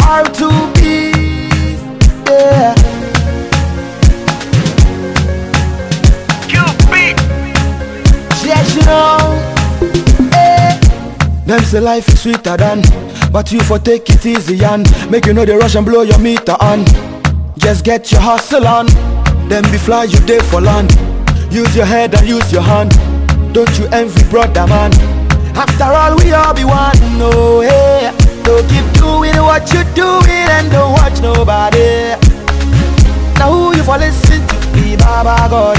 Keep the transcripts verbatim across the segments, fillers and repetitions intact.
R two B, yeah. Cupid. Yes, you know, eh. Them say life is sweeter than, but you for take it easy and make you know the rush and blow your meter on. Just get your hustle on, then be fly you day for land. Use your head and use your hand. Don't you envy brother man? After all we all be one, no hey. Don't keep doing what you doing and don't watch nobody. Now who you for listen to? Be Baba God,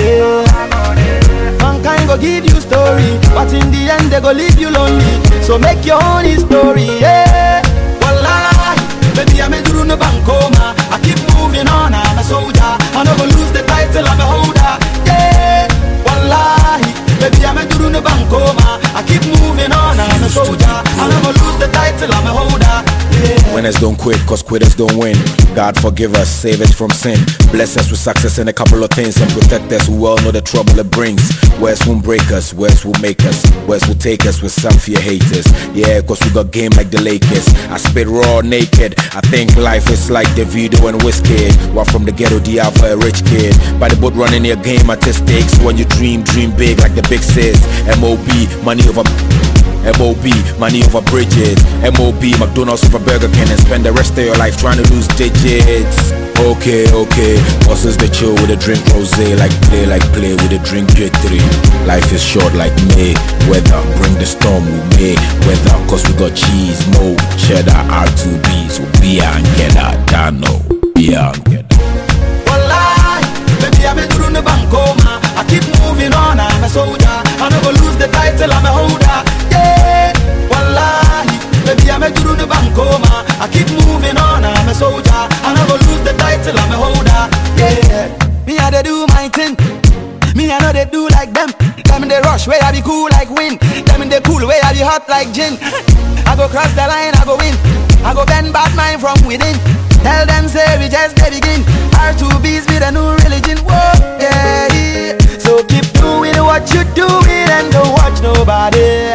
eh. Mankind go give you story, but in the end they go leave you lonely. So make your own story, yeah. Wallahi, baby I'm a duru no bankoma. I keep moving on, I'm a soldier. I never lose the title, I'm a holder, yeah. Wallahi, baby I'm a duru no bankoma. I keep moving on, I'm a soldier. I never lose the title, I'm a holder, yeah. Winners don't quit, cause quitters don't win. God forgive us, save us from sin. Bless us with success and a couple of things, and protect us, we all know the trouble it brings. West won't break us, West will make us. West will take us with some fear haters. Yeah, cause we got game like the Lakers. I spit raw naked. I think life is like the video and whiskey. While from the ghetto, D R for a rich kid. By the boat running your game at the stakes. When you dream, dream big like the big sis. M O B, money over M O B, money over bridges. M O B, McDonald's over Burger King. And spend the rest of your life trying to lose digits. Okay, okay, bosses they chill with a drink rosé. Like play, like play with a drink J three. Life is short like May. Weather, bring the storm with me. Weather, cause we got cheese, mo, cheddar, R two B. So beer and get that, Dano, beer and get that. Wallahi, baby I'm a duru no bankoma. I keep moving on, I'm a soldier. I never lose the title, I'm a holder, yeah. Wallahi, baby I'm a duru no bankoma. I keep moving on, I'm a soldier. I never lose the title, I'm a holder, yeah. Me I they do my thing. Me I know they do like them. Them in the rush where I be cool like wind. Them in the cool where I be hot like gin. I go cross the line, I go win. I go bend bad mind from within. Tell them say we just they begin. R two B's be the new religion. Whoa, yeah, yeah. So keep doing what you doing and don't watch nobody.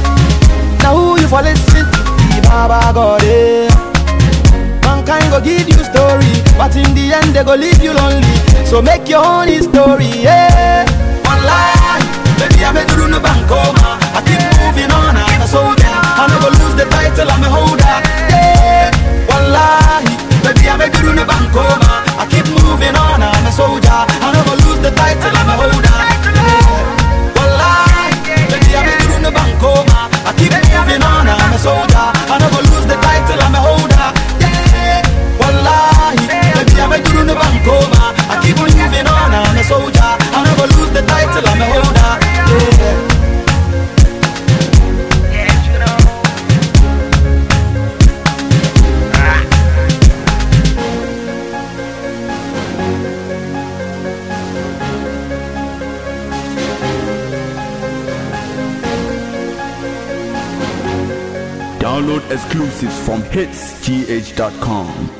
Now who you for listen to? Be Baba God, eh. Mankind go give you story, but in the end they go leave you lonely. So make your own story, yeah. Online, baby I'm a duru no bankoma. I keep moving on, I'm a soldier. I never lose the title, I'm a holder, yeah. Wallahi, baby I'm a duru no bankoma. I keep moving on, I'm a soldier. I never lose the title, I'm a holder, yeah. Wallahi, baby I'm a duru no bankoma. I keep moving on, I'm a soldier. I never lose the title, I'm a holder, yeah. Wallahi, baby I'm a duru no bankoma. I keep moving on, I'm a soldier. I never lose the title, I'm a holder, yeah. Download exclusives from hits G H dot com.